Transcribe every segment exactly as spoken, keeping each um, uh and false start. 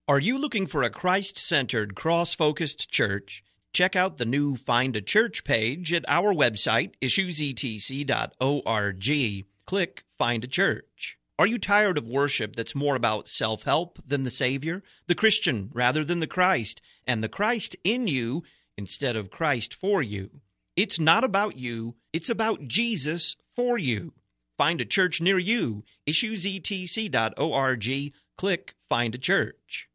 Are you looking for a Christ-centered, cross-focused church? Check out the new Find a Church page at our website, issues e t c dot org. Click Find a Church. Are you tired of worship that's more about self-help than the Savior, the Christian rather than the Christ, and the Christ in you instead of Christ for you? It's not about you, it's about Jesus for you. Find a church near you, issues e t c dot org. Click Find a Church.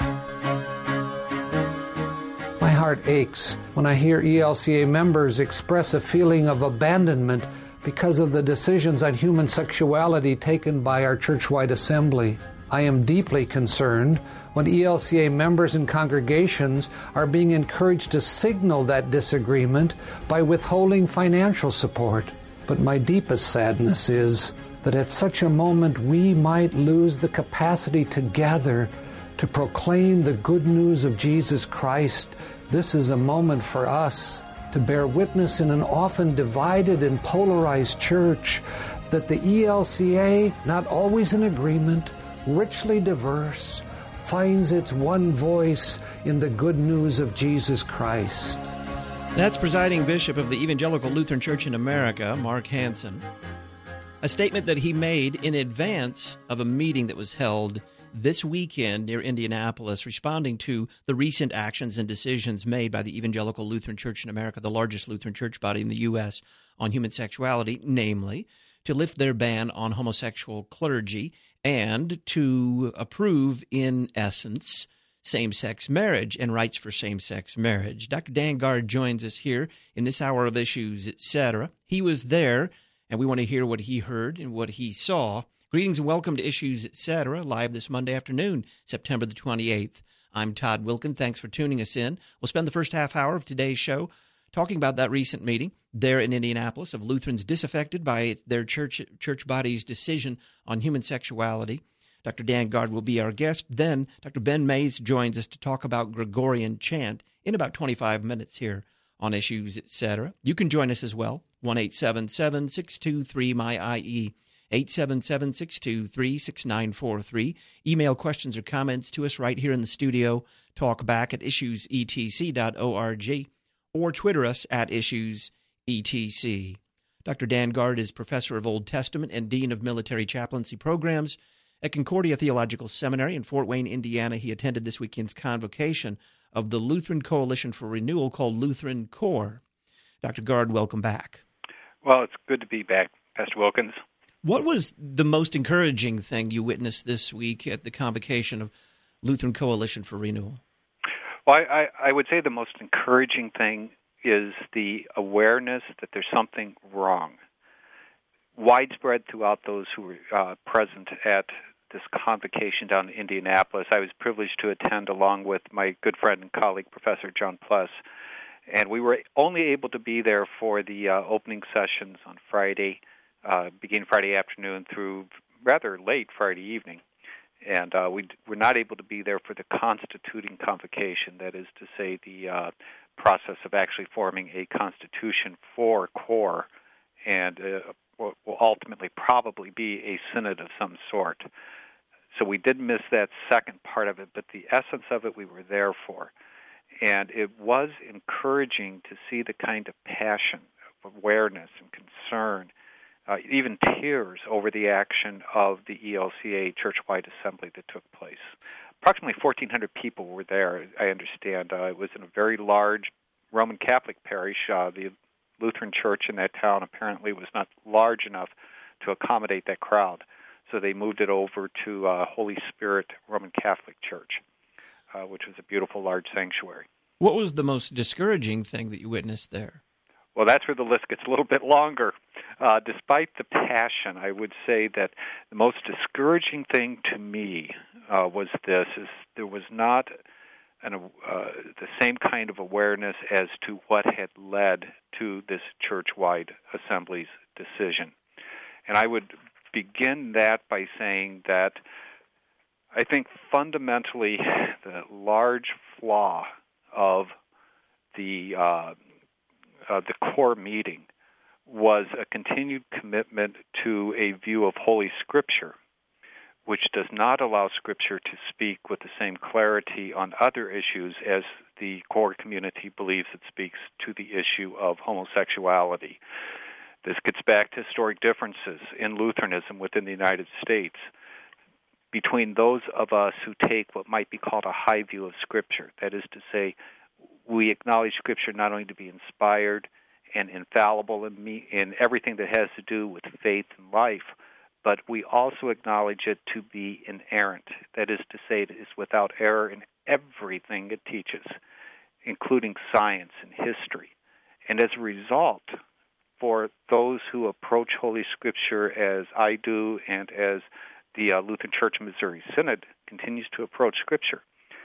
My heart aches when I hear E L C A members express a feeling of abandonment because of the decisions on human sexuality taken by our church-wide assembly. I am deeply concerned when E L C A members and congregations are being encouraged to signal that disagreement by withholding financial support. But my deepest sadness is that at such a moment we might lose the capacity to gather to proclaim the good news of Jesus Christ. This is a moment for us to bear witness in an often divided and polarized church that the E L C A, not always in agreement, richly diverse, finds its one voice in the good news of Jesus Christ. That's Presiding Bishop of the Evangelical Lutheran Church in America, Mark Hansen. A statement that he made in advance of a meeting that was held this weekend near Indianapolis, responding to the recent actions and decisions made by the Evangelical Lutheran Church in America, the largest Lutheran church body in the U S, on human sexuality, namely, to lift their ban on homosexual clergy and to approve, in essence, same-sex marriage and rights for same-sex marriage. Doctor Dan Guard joins us here in this hour of Issues, et cetera. He was there, and we want to hear what he heard and what he saw. Greetings and welcome to Issues, et cetera, live this Monday afternoon, September the twenty-eighth. I'm Todd Wilkin. Thanks for tuning us in. We'll spend the first half hour of today's show talking about that recent meeting there in Indianapolis of Lutherans disaffected by their church church body's decision on human sexuality. Doctor Dan Guard will be our guest. Then Doctor Ben Mays joins us to talk about Gregorian chant in about twenty-five minutes here on Issues, et cetera. You can join us as well, one eight seven seven, six two three, M Y I E, eight seven seven, six two three, six nine four three. Email questions or comments to us right here in the studio. Talk back at issues e t c dot org or Twitter us at issues e t c. Doctor Dan Guard is Professor of Old Testament and Dean of Military Chaplaincy Programs at Concordia Theological Seminary in Fort Wayne, Indiana. He attended this weekend's convocation of the Lutheran Coalition for Renewal called Lutheran Core. Doctor Guard, welcome back. Well, it's good to be back, Pastor Wilkins. What was the most encouraging thing you witnessed this week at the convocation of Lutheran Coalition for Renewal? Well, I, I would say the most encouraging thing is the awareness that there's something wrong. Widespread throughout those who were uh, present at this convocation down in Indianapolis. I was privileged to attend along with my good friend and colleague, Professor John Pless, and we were only able to be there for the uh, opening sessions on Friday, Uh, beginning Friday afternoon through rather late Friday evening. And uh, we were not able to be there for the constituting convocation, that is to say the uh, process of actually forming a constitution for CORE and uh, will ultimately probably be a synod of some sort. So we did miss that second part of it, but the essence of it we were there for. And it was encouraging to see the kind of passion, of awareness and concern, Uh, even tears over the action of the E L C A church-wide assembly that took place. Approximately fourteen hundred people were there, I understand. Uh, it was in a very large Roman Catholic parish. Uh, the Lutheran church in that town apparently was not large enough to accommodate that crowd, so they moved it over to uh, Holy Spirit Roman Catholic Church, uh, which was a beautiful large sanctuary. What was the most discouraging thing that you witnessed there? Well, that's where the list gets a little bit longer. Uh, despite the passion, I would say that the most discouraging thing to me uh, was this, is there was not an, uh, the same kind of awareness as to what had led to this church-wide assembly's decision. And I would begin that by saying that I think fundamentally the large flaw of the uh, uh, the core meeting was a continued commitment to a view of Holy Scripture, which does not allow Scripture to speak with the same clarity on other issues as the core community believes it speaks to the issue of homosexuality. This gets back to historic differences in Lutheranism within the United States between those of us who take what might be called a high view of Scripture. That is to say, we acknowledge Scripture not only to be inspired and infallible in, me, in everything that has to do with faith and life, but we also acknowledge it to be inerrant. That is to say, it is without error in everything it teaches, including science and history. And as a result, for those who approach Holy Scripture as I do and as the uh, Lutheran Church Missouri Synod continues to approach Scripture,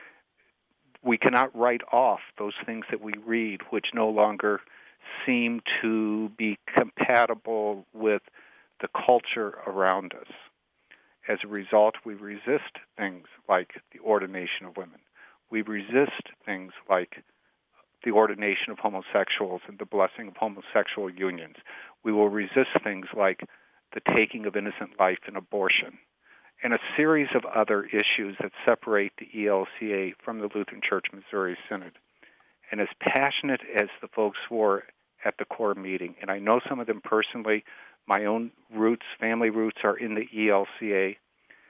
we cannot write off those things that we read which no longer seem to be compatible with the culture around us. As a result, we resist things like the ordination of women. We resist things like the ordination of homosexuals and the blessing of homosexual unions. We will resist things like the taking of innocent life and abortion, and a series of other issues that separate the E L C A from the Lutheran Church Missouri Synod. And as passionate as the folks were at the core meeting, and I know some of them personally, my own roots, family roots are in the E L C A,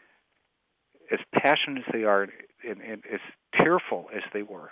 as passionate as they are and, and as tearful as they were,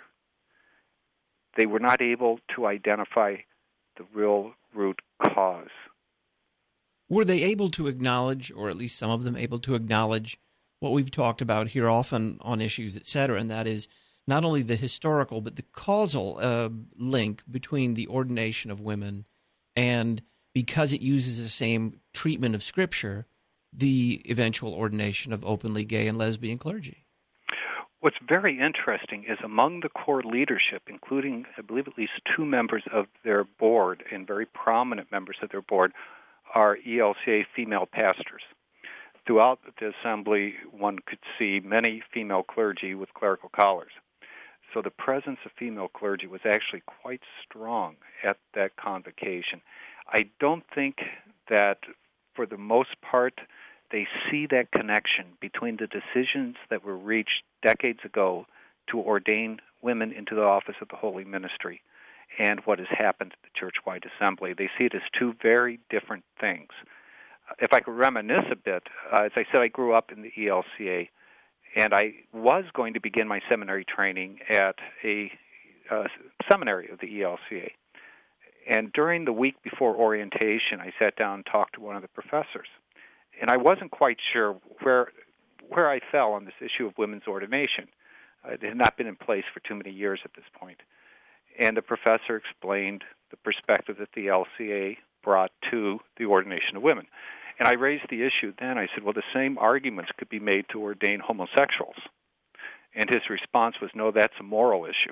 they were not able to identify the real root cause. Were they able to acknowledge, or at least some of them able to acknowledge, what we've talked about here often on issues, et cetera, and that is not only the historical but the causal uh, link between the ordination of women and, because it uses the same treatment of Scripture, the eventual ordination of openly gay and lesbian clergy? What's very interesting is among the core leadership, including, I believe, at least two members of their board and very prominent members of their board, are E L C A female pastors. Throughout the assembly, one could see many female clergy with clerical collars. So the presence of female clergy was actually quite strong at that convocation. I don't think that, for the most part, they see that connection between the decisions that were reached decades ago to ordain women into the office of the holy ministry and what has happened at the church-wide assembly. They see it as two very different things. If I could reminisce a bit, uh, as I said, I grew up in the E L C A, and I was going to begin my seminary training at a uh, seminary of the E L C A. And during the week before orientation, I sat down and talked to one of the professors. And I wasn't quite sure where where I fell on this issue of women's ordination. Uh, it had not been in place for too many years at this point. And the professor explained the perspective that the E L C A brought to the ordination of women. And I raised the issue then. I said, well, the same arguments could be made to ordain homosexuals. And his response was, no, that's a moral issue.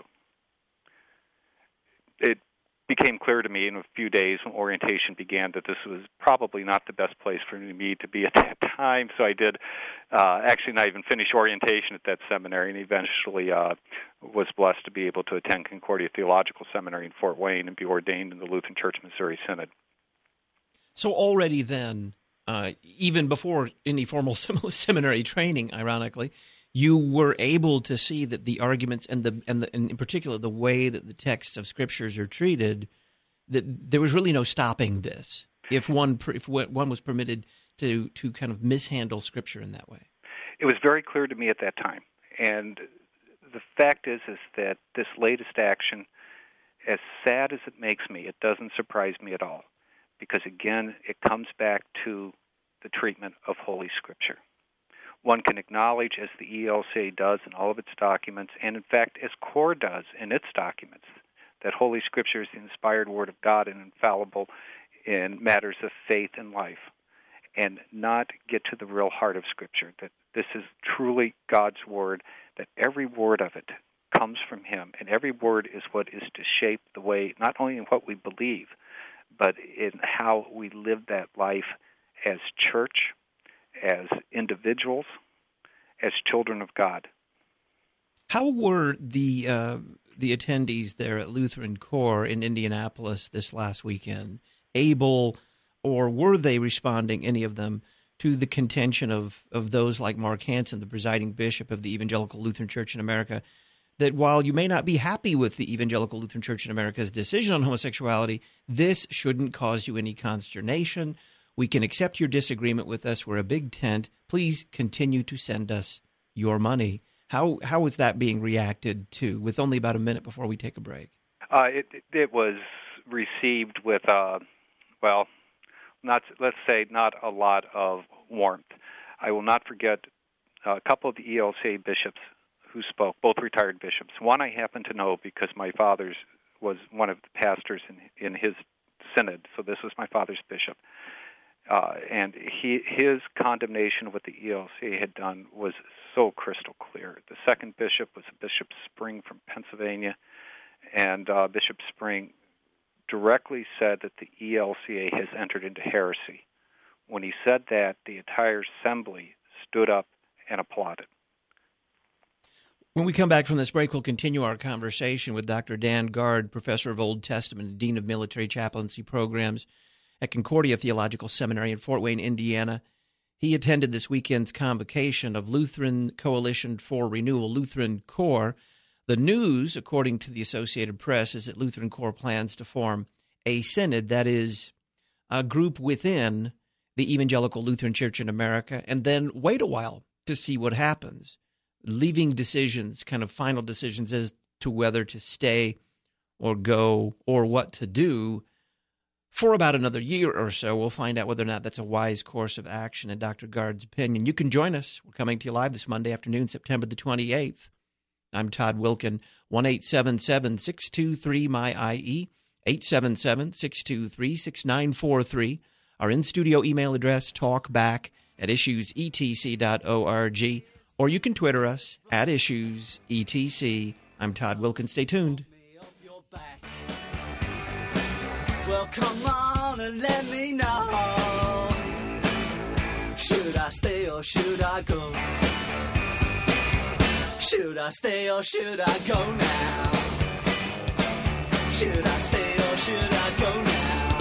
It became clear to me in a few days when orientation began that this was probably not the best place for me to be at that time. So I did uh, actually not even finish orientation at that seminary, and eventually uh, was blessed to be able to attend Concordia Theological Seminary in Fort Wayne and be ordained in the Lutheran Church Missouri Synod. So already then, uh, even before any formal seminary training, ironically, you were able to see that the arguments and the and, the, and in particular the way that the texts of Scriptures are treated, that there was really no stopping this if one if one was permitted to to kind of mishandle Scripture in that way. It was very clear to me at that time, and the fact is is that this latest action, as sad as it makes me, it doesn't surprise me at all, because again, it comes back to the treatment of Holy Scripture. One can acknowledge, as the E L C A does in all of its documents, and in fact as CORE does in its documents, that Holy Scripture is the inspired Word of God and infallible in matters of faith and life, and not get to the real heart of Scripture, that this is truly God's Word, that every word of it comes from Him, and every word is what is to shape the way, not only in what we believe, but in how we live that life as church, as individuals, as children of God. How were the uh, the attendees there at Lutheran Core in Indianapolis this last weekend able, or were they responding, any of them, to the contention of, of those like Mark Hansen, the presiding bishop of the Evangelical Lutheran Church in America, that while you may not be happy with the Evangelical Lutheran Church in America's decision on homosexuality, this shouldn't cause you any consternation. We can accept your disagreement with us. We're a big tent. Please continue to send us your money. How how is that being reacted to with only about a minute before we take a break? Uh, it, it was received with, uh, well, not let's say not a lot of warmth. I will not forget a couple of the E L C A bishops who spoke, both retired bishops. One I happen to know because my father's was one of the pastors in, in his synod, so this was my father's bishop. Uh, and he, his condemnation of what the E L C A had done was so crystal clear. The second bishop was Bishop Spring from Pennsylvania, and uh, Bishop Spring directly said that the E L C A has entered into heresy. When he said that, the entire assembly stood up and applauded. When we come back from this break, we'll continue our conversation with Doctor Dan Guard, professor of Old Testament and Dean of Military Chaplaincy Programs at Concordia Theological Seminary in Fort Wayne, Indiana. He attended this weekend's convocation of Lutheran Coalition for Renewal, Lutheran Core. The news, according to the Associated Press, is that Lutheran Core plans to form a synod, that is, a group within the Evangelical Lutheran Church in America, and then wait a while to see what happens, leaving decisions, kind of final decisions as to whether to stay or go or what to do for about another year or so. We'll find out whether or not that's a wise course of action in Doctor Guard's opinion. You can join us. We're coming to you live this Monday afternoon, September the twenty-eighth. I'm Todd Wilkin, one eight seven seven, six two three, M Y I E, eight seven seven, six two three, six nine four three. Our in-studio email address, talkback at issues e t c dot org. Or you can Twitter us, at issues E T C. I'm Todd Wilkin. Stay tuned. Well, come on and let me know. Should I stay or should I go? Should I stay or should I go now? Should I stay or should I go now?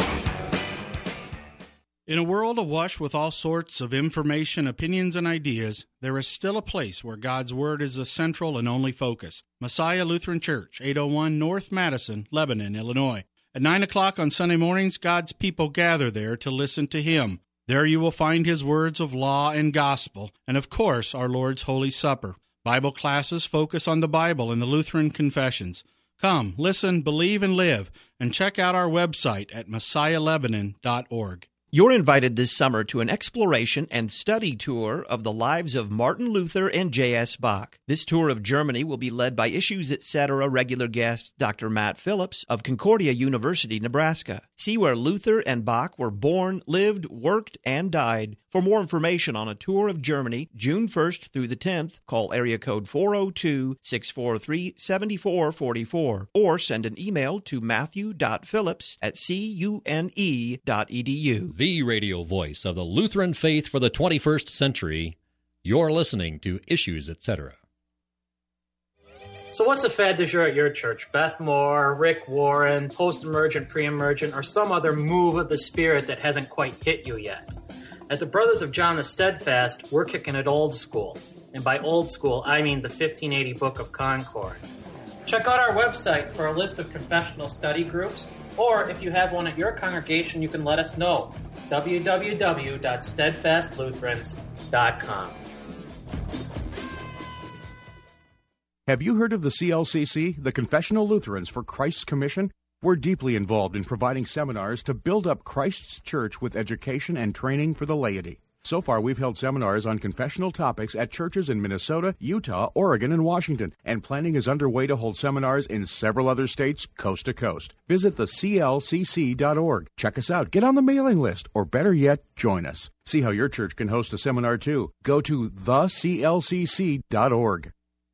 In a world awash with all sorts of information, opinions, and ideas, there is still a place where God's Word is the central and only focus. Messiah Lutheran Church, eight oh one North Madison, Lebanon, Illinois. At nine o'clock on Sunday mornings, God's people gather there to listen to Him. There you will find His words of law and gospel, and of course, our Lord's Holy Supper. Bible classes focus on the Bible and the Lutheran confessions. Come, listen, believe, and live, and check out our website at messiah lebanon dot org. You're invited this summer to an exploration and study tour of the lives of Martin Luther and J S. Bach. This tour of Germany will be led by Issues Etc. regular guest Doctor Matt Phillips of Concordia University, Nebraska. See where Luther and Bach were born, lived, worked, and died. For more information on a tour of Germany, June first through the tenth, call area code four oh two, six four three, seven four four four or send an email to matthew dot phillips at cune dot e d u. The radio voice of the Lutheran faith for the twenty-first century. You're listening to Issues Etc. So what's the fad du jour at your church? Beth Moore, Rick Warren, post-emergent, pre-emergent, or some other move of the Spirit that hasn't quite hit you yet? At the Brothers of John the Steadfast, we're kicking it old school. And by old school, I mean the fifteen eighty Book of Concord. Check out our website for a list of confessional study groups, or if you have one at your congregation, you can let us know. w w w dot steadfast lutherans dot com. Have you heard of the C L C C, the Confessional Lutherans for Christ's Commission? We're deeply involved in providing seminars to build up Christ's church with education and training for the laity. So far, we've held seminars on confessional topics at churches in Minnesota, Utah, Oregon, and Washington, and planning is underway to hold seminars in several other states, coast to coast. Visit the c l c c dot org. Check us out, get on the mailing list, or better yet, join us. See how your church can host a seminar too. Go to the c l c c dot org.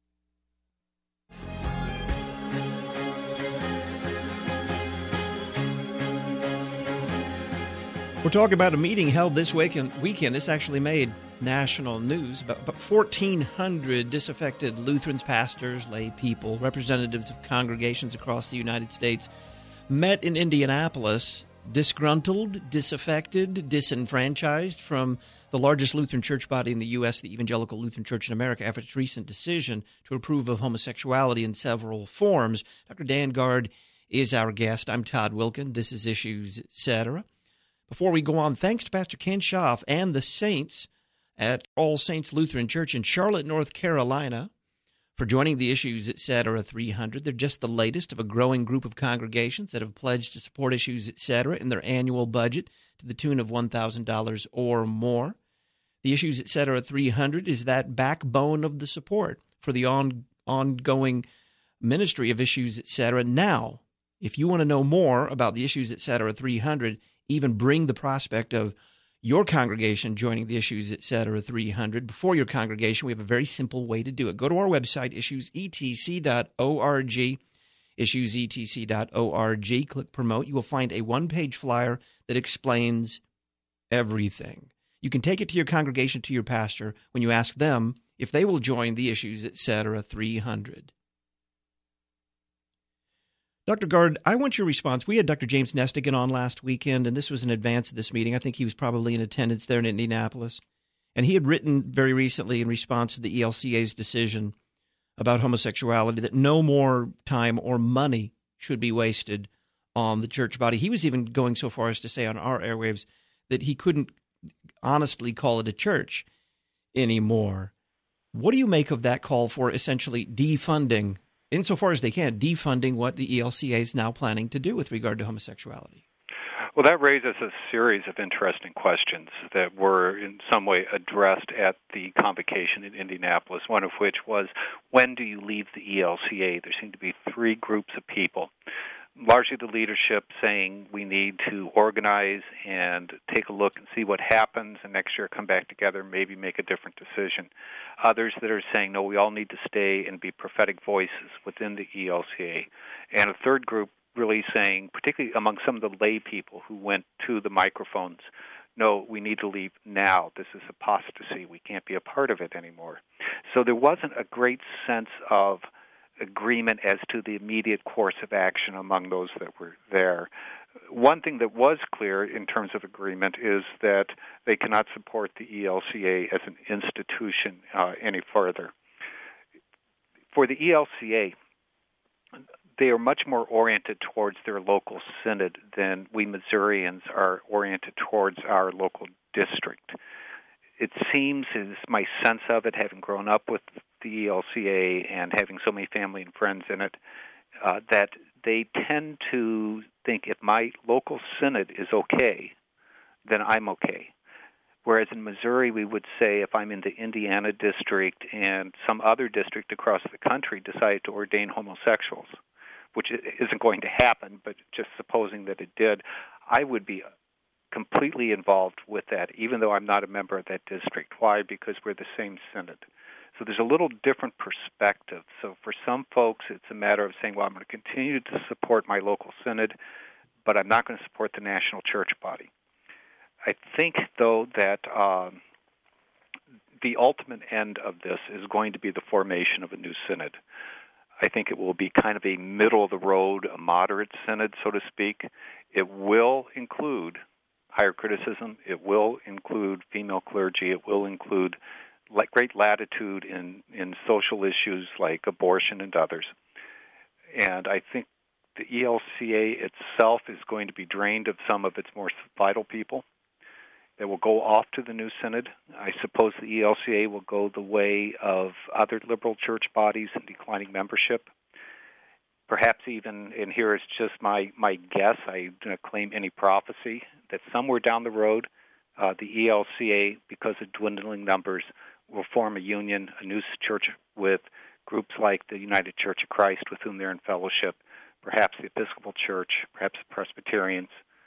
We're talking about a meeting held this weekend. weekend. This actually made national news. About, about fourteen hundred disaffected Lutherans, pastors, lay people, representatives of congregations across the United States met in Indianapolis, disgruntled, disaffected, disenfranchised from the largest Lutheran church body in the U S, the Evangelical Lutheran Church in America, after its recent decision to approve of homosexuality in several forms. Doctor Dan Guard is our guest. I'm Todd Wilkin. This is Issues, et cetera. Before we go on, thanks to Pastor Ken Schaff and the saints at All Saints Lutheran Church in Charlotte, North Carolina, for joining the Issues, et cetera. three hundred. They're just the latest of a growing group of congregations that have pledged to support Issues, et cetera in their annual budget to the tune of one thousand dollars or more. The Issues, et cetera. three hundred is that backbone of the support for the on, ongoing ministry of Issues, et cetera. Now, if you want to know more about the Issues, et cetera. three hundred, even bring the prospect of your congregation joining the Issues, et cetera. three hundred before your congregation, we have a very simple way to do it. Go to our website, issues e t c dot org, issues e t c dot org. Click Promote. You will find a one-page flyer that explains everything. You can take it to your congregation, to your pastor, when you ask them if they will join the Issues, et cetera. three hundred. Doctor Guard, I want your response. We had Doctor James Nestigan on last weekend, and this was in advance of this meeting. I think he was probably in attendance there in Indianapolis. And he had written very recently in response to the E L C A's decision about homosexuality that no more time or money should be wasted on the church body. He was even going so far as to say on our airwaves that he couldn't honestly call it a church anymore. What do you make of that call for essentially defunding, insofar as they can, defunding what the E L C A is now planning to do with regard to homosexuality? Well, that raises a series of interesting questions that were in some way addressed at the convocation in Indianapolis, one of which was, when do you leave the E L C A? There seem to be three groups of people, largely the leadership saying we need to organize and take a look and see what happens, and next year come back together and maybe make a different decision. Others that are saying, no, we all need to stay and be prophetic voices within the E L C A. And a third group really saying, particularly among some of the lay people who went to the microphones, no, we need to leave now. This is apostasy. We can't be a part of it anymore. So there wasn't a great sense of agreement as to the immediate course of action among those that were there. One thing that was clear in terms of agreement is that they cannot support the E L C A as an institution uh, any further. For the E L C A, they are much more oriented towards their local synod than we Missourians are oriented towards our local district. It seems, is my sense of it, having grown up with the E L C A and having so many family and friends in it, uh, that they tend to think if my local synod is okay, then I'm okay. Whereas in Missouri, we would say if I'm in the Indiana district and some other district across the country decided to ordain homosexuals, which isn't going to happen, but just supposing that it did, I would be completely involved with that, even though I'm not a member of that district. Why? Because we're the same synod. So there's a little different perspective. So for some folks, it's a matter of saying, well, I'm going to continue to support my local synod, but I'm not going to support the national church body. I think, though, that um, the ultimate end of this is going to be the formation of a new synod. I think it will be kind of a middle-of-the-road, a moderate synod, so to speak. It will include higher criticism. It will include female clergy. It will include great latitude in, in social issues like abortion and others. And I think the E L C A itself is going to be drained of some of its more vital people. They will go off to the new synod. I suppose the E L C A will go the way of other liberal church bodies in declining membership. Perhaps even, and here is just my, my guess, I don't claim any prophecy, that somewhere down the road, uh, the E L C A, because of dwindling numbers, will form a union, a new church with groups like the United Church of Christ with whom they're in fellowship, perhaps the Episcopal Church, perhaps the Presbyterians,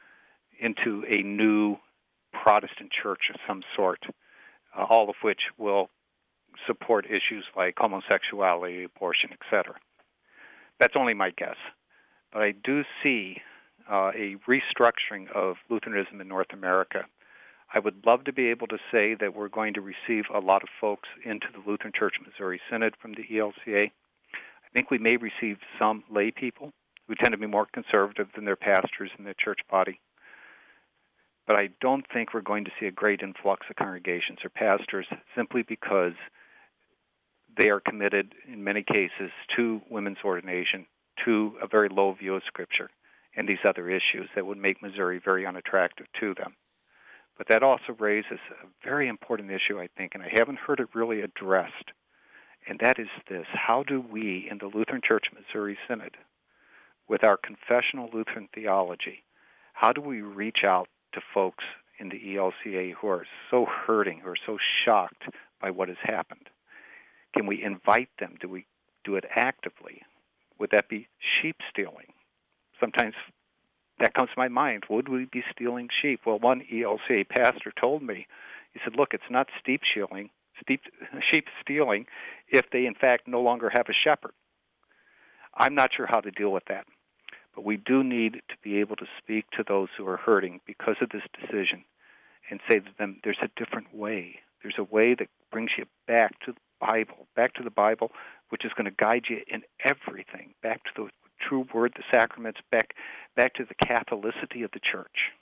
into a new Protestant church of some sort, uh, all of which will support issues like homosexuality, abortion, et cetera. That's only my guess. But I do see uh, a restructuring of Lutheranism in North America. I would love to be able to say that we're going to receive a lot of folks into the Lutheran Church Missouri Synod from the E L C A. I think we may receive some lay people who tend to be more conservative than their pastors and their church body. but I don't think we're going to see a great influx of congregations or pastors simply because they are committed, in many cases, to women's ordination, to a very low view of Scripture, and these other issues that would make Missouri very unattractive to them. But that also raises a very important issue, I think, and I haven't heard it really addressed, and that is this. How do we, in the Lutheran Church Missouri Synod, with our confessional Lutheran theology, how do we reach out to folks in the E L C A who are so hurting, who are so shocked by what has happened? Can we invite them? Do we do it actively? Would that be sheep stealing? Sometimes that comes to my mind. Would we be stealing sheep? Well, one E L C A pastor told me, he said, look, it's not steep stealing, steep, sheep stealing if they, in fact, no longer have a shepherd. I'm not sure how to deal with that. But we do need to be able to speak to those who are hurting because of this decision and say to them, there's a different way. There's a way that brings you back to the Bible, back to the Bible, which is going to guide you in everything, back to the true word, the sacraments, back back to the Catholicity of the Church.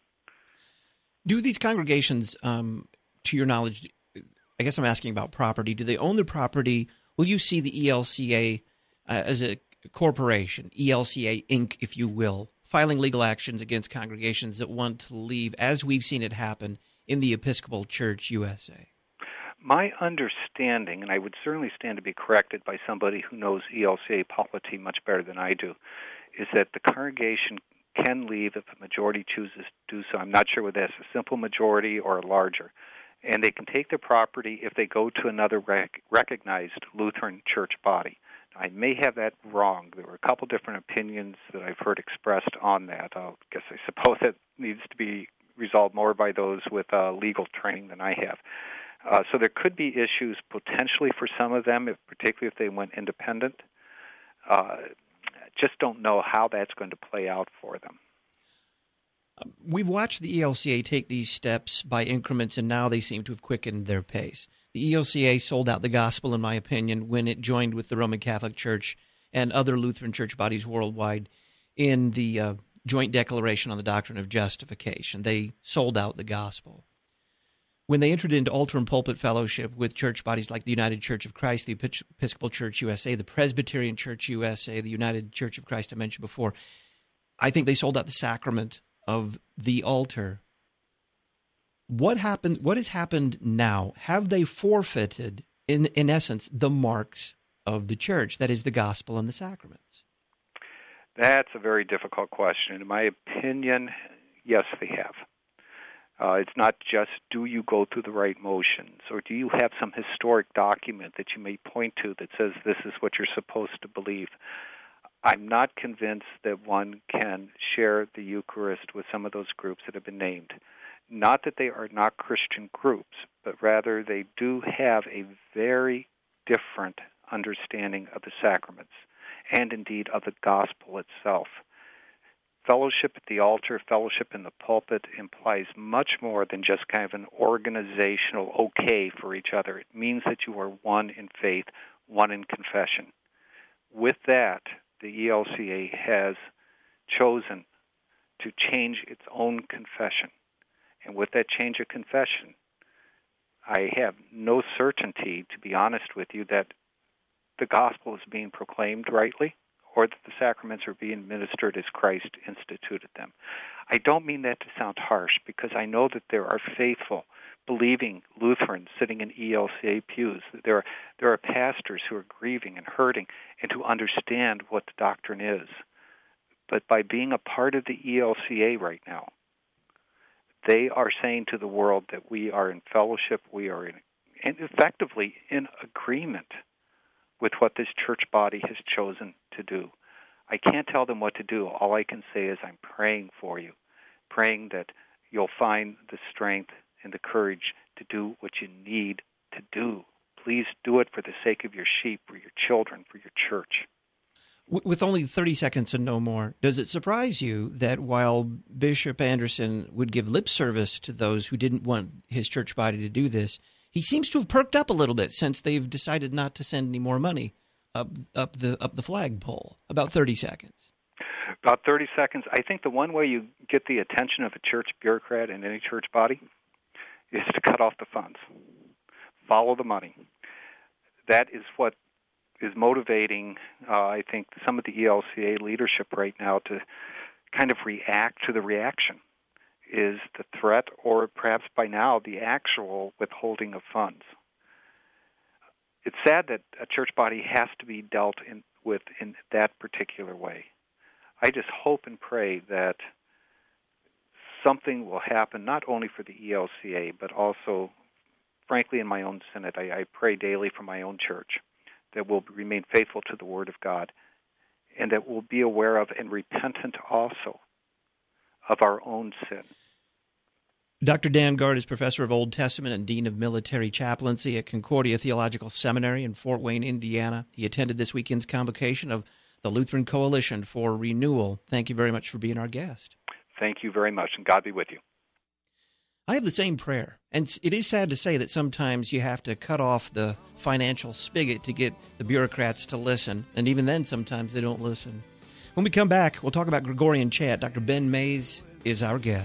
Do these congregations, um, to your knowledge, I guess I'm asking about property, do they own the property? Will you see the E L C A uh, as a corporation, E L C A Incorporated, if you will, filing legal actions against congregations that want to leave, as we've seen it happen in the Episcopal Church U S A? My understanding, and I would certainly stand to be corrected by somebody who knows E L C A polity much better than I do, is that the congregation can leave if a majority chooses to do so. I'm not sure whether that's a simple majority or a larger. And they can take their property if they go to another rec- recognized Lutheran church body. I may have that wrong. There were a couple different opinions that I've heard expressed on that. I guess I suppose that needs to be resolved more by those with uh, legal training than I have. Uh, so there could be issues potentially for some of them, if, particularly if they went independent. Uh, just don't know how that's going to play out for them. We've watched the E L C A take these steps by increments, and now they seem to have quickened their pace. The E L C A sold out the gospel, in my opinion, when it joined with the Roman Catholic Church and other Lutheran church bodies worldwide in the uh, Joint Declaration on the Doctrine of Justification. They sold out the gospel. When they entered into altar and pulpit fellowship with church bodies like the United Church of Christ, the Episcopal Church U S A, the Presbyterian Church U S A, the United Church of Christ I mentioned before, I think they sold out the sacrament of the altar. What happened? What has happened now? Have they forfeited, in in essence, the marks of the church, that is, the gospel and the sacraments? That's a very difficult question. In my opinion, yes, they have. Uh, it's not just do you go through the right motions, or do you have some historic document that you may point to that says this is what you're supposed to believe. I'm not convinced that one can share the Eucharist with some of those groups that have been named. Not that they are not Christian groups, but rather they do have a very different understanding of the sacraments and indeed of the gospel itself. Fellowship at the altar, fellowship in the pulpit implies much more than just kind of an organizational okay for each other. It means that you are one in faith, one in confession. With that, the E L C A has chosen to change its own confession. And with that change of confession, I have no certainty, to be honest with you, that the gospel is being proclaimed rightly or that the sacraments are being administered as Christ instituted them. I don't mean that to sound harsh, because I know that there are faithful, believing Lutherans sitting in E L C A pews. There are, there are pastors who are grieving and hurting and who understand what the doctrine is. But by being a part of the E L C A right now, they are saying to the world that we are in fellowship, we are in, and effectively in agreement with what this church body has chosen to do. I can't tell them what to do. All I can say is I'm praying for you, praying that you'll find the strength and the courage to do what you need to do. Please do it for the sake of your sheep, for your children, for your church. With only thirty seconds and no more, does it surprise you that while Bishop Anderson would give lip service to those who didn't want his church body to do this, he seems to have perked up a little bit since they've decided not to send any more money up up the up the flagpole? About thirty seconds. About thirty seconds. I think the one way you get the attention of a church bureaucrat in any church body is to cut off the funds. Follow the money. That is what is motivating, uh, I think, some of the E L C A leadership right now to kind of react to the reaction, is the threat or perhaps by now the actual withholding of funds. It's sad that a church body has to be dealt in, with in that particular way. I just hope and pray that something will happen, not only for the E L C A, but also, frankly, in my own synod. I, I pray daily for my own church that we'll remain faithful to the Word of God and that we'll be aware of and repentant also of our own sin. Doctor Dan Gard is professor of Old Testament and dean of military chaplaincy at Concordia Theological Seminary in Fort Wayne, Indiana. He attended this weekend's convocation of the Lutheran Coalition for Renewal. Thank you very much for being our guest. Thank you very much, and God be with you. I have the same prayer, and it is sad to say that sometimes you have to cut off the financial spigot to get the bureaucrats to listen, and even then sometimes they don't listen. When we come back, we'll talk about Gregorian chant. Doctor Ben Mays is our guest.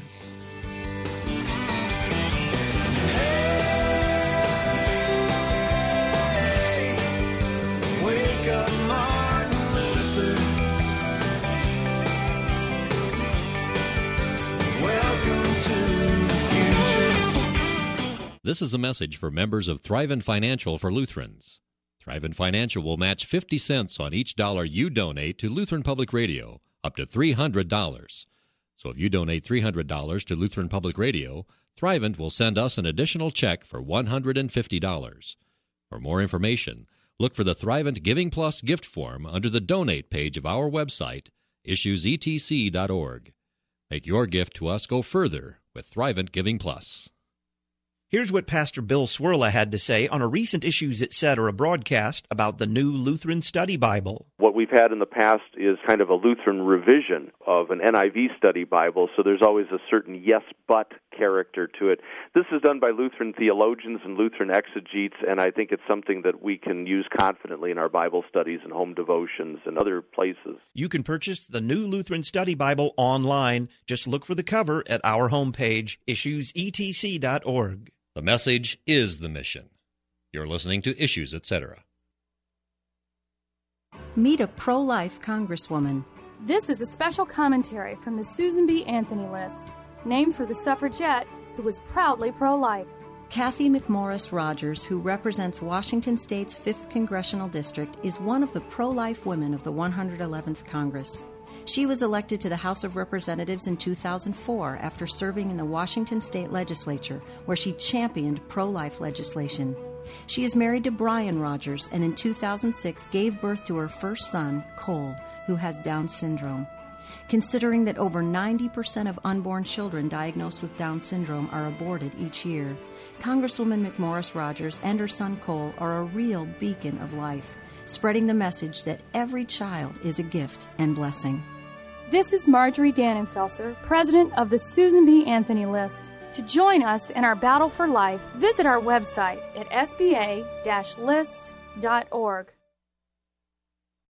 This is a message for members of Thrivent Financial for Lutherans. Thrivent Financial will match fifty cents on each dollar you donate to Lutheran Public Radio, up to three hundred dollars. So if you donate three hundred dollars to Lutheran Public Radio, Thrivent will send us an additional check for one hundred fifty dollars. For more information, look for the Thrivent Giving Plus gift form under the Donate page of our website, issues e t c dot org. Make your gift to us go further with Thrivent Giving Plus. Here's what Pastor Bill Swirla had to say on a recent Issues Etc. broadcast about the new Lutheran Study Bible. What we've had in the past is kind of a Lutheran revision of an N I V Study Bible, so there's always a certain yes-but character to it. This is done by Lutheran theologians and Lutheran exegetes, and I think it's something that we can use confidently in our Bible studies and home devotions and other places. You can purchase the new Lutheran Study Bible online. Just look for the cover at our homepage, issues e t c dot org. The message is the mission. You're listening to Issues Etc. Meet a pro-life congresswoman. This is a special commentary from the Susan B. Anthony list, named for the suffragette who was proudly pro-life. Kathy McMorris Rogers, who represents Washington State's fifth Congressional District, is one of the pro-life women of the one hundred eleventh Congress. She was elected to the House of Representatives in two thousand four after serving in the Washington State Legislature, where she championed pro-life legislation. She is married to Brian Rogers and in two thousand six gave birth to her first son, Cole, who has Down syndrome. Considering that over ninety percent of unborn children diagnosed with Down syndrome are aborted each year, Congresswoman McMorris Rogers and her son Cole are a real beacon of life, spreading the message that every child is a gift and blessing. This is Marjorie Dannenfelser, president of the Susan B. Anthony list. To join us in our battle for life, visit our website at s b a dash list dot org.